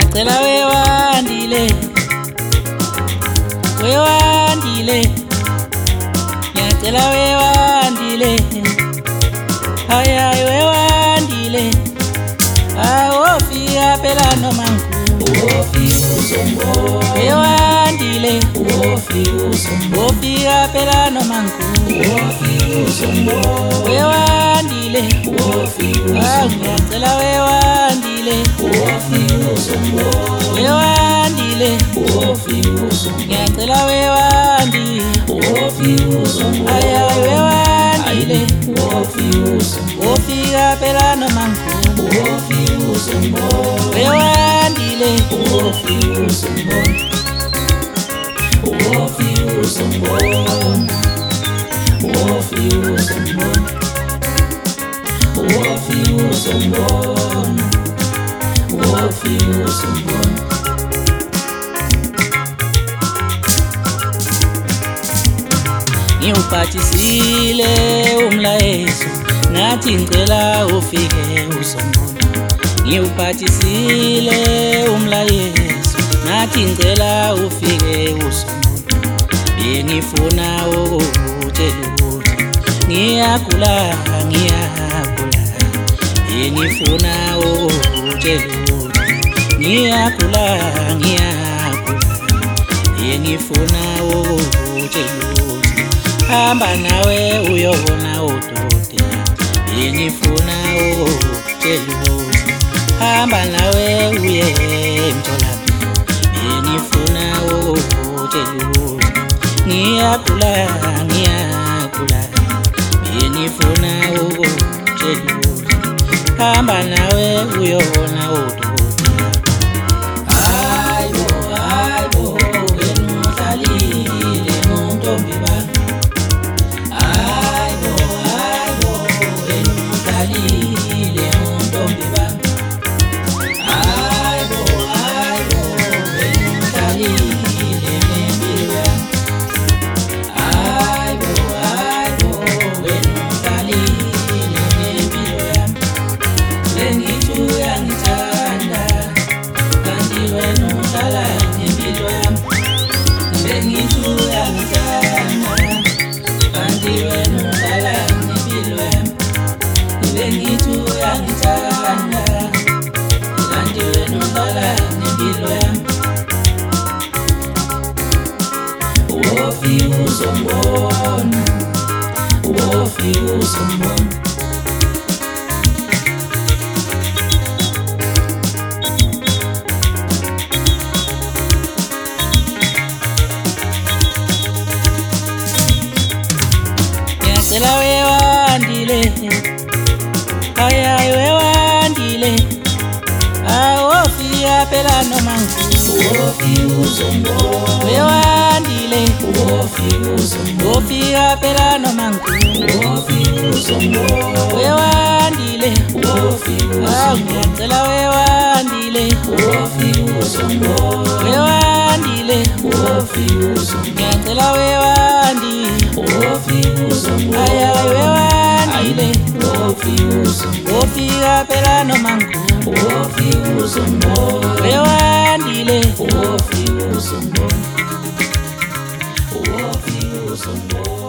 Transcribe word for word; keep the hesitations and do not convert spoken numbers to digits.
ngiyacela wewandile, wewandile, ngiyacela wewandile, hayi wewandile, awofika phela noma Wofika uzombo, wewandile, wofika uzombo, wofika phela noma wofika uzombo, wewandile, wofika uzombo, ngiyacela wewandile, wofika uzombo, wewandile, wofika uzombo, ngiyacela wewandile, wofika uzombo, hayi wewandile, wofika uzombo, wofika phela noma wofika uzombo, wewandile, wofika uzombo, wofika uzombo, wofika uzombo, wofika uzombo, wofika uzombo. ngiwuphathisile umlayezo ngathi ngicela ufike uzombona. ngiwuphathisile umlayezo ngathi ngicela ufike uzombona. bengifuna ukutshela ukuthi ngiyagula ngiyagula. bengifuna ukutshela ukuthi ngiyagula ngiyagula. bengifuna ukutshela ukuthi hamba nawe uyobona udokotela. bengifuna ukutshela ukuthi hamba nawe uye emtholampilo. bengifuna ukutshela ukuthi ngiyagula ngiyagula. bengifuna ukutshela ukuthi hamba nawe uyobona udokotela. Hayibo, hayibo, wena udlalile nontombi bami. Hayibo, hayibo, wena udlalile nontombi bami. Hayibo, hayibo, wena udlalile nempilo yami. Hayibo, hayibo, wena udlalile nempilo yami. Bengithi uyangithanda kanti wena udlala nempilo yami. Bengithi uyangithanda kanti wena udlala nempilo yami. Bengithi uyangithanda kanti wena udlala nempilo yami. Wofika uzombona, wofika uzombona. ngiyacela wewandile, hayi wewandile, awofika phela noma Wofika uzombo, wewandile, wofika uzombo, wofika phela noma wofika uzombo, wewandile, wofika uzombo, ngiyacela wewandile, wofika uzombo, wewandile, wofika uzombo, ngiyacela wewandile, wofika uzombo, hayi wewandile, wofika uzombo, wofika phela noma wofika uzombo, wewandile, wofika uzombo, wofika uzombo.